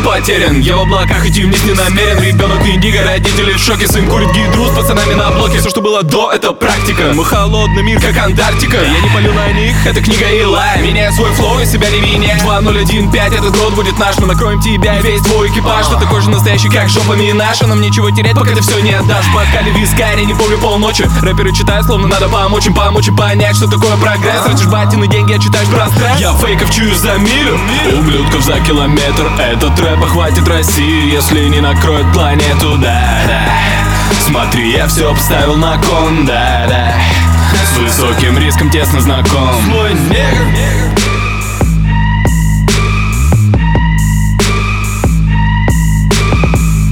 потерян. Я в облаках, идти вниз не намерен. Ребенок индиго, родители в шоке. Сын курит гидру с пацанами на блоке. Все, что было до, это практика. Мы холодный мир, как Антарктика. Я не полю на них, это книга Илая. Меняю свой флоу и себя не меняю. 2015, этот год будет наш. Мы накроем тебя и весь твой экипаж. Ты такой же настоящий, как жопа наша. Нам нечего терять, пока ты все не отдашь. Бокали вискаря, не помню полночи. Рэперы читают, словно надо помочь им понять, что такое прогресс. Тратишь батины деньги, а читаешь про стресс. Я фейков чую за милю, ублюдков за километр. Этот рэп охватит Россию, если не накроет планету, да. Смотри, я все поставил на кон, да. С высоким риском тесно знаком. Свой негр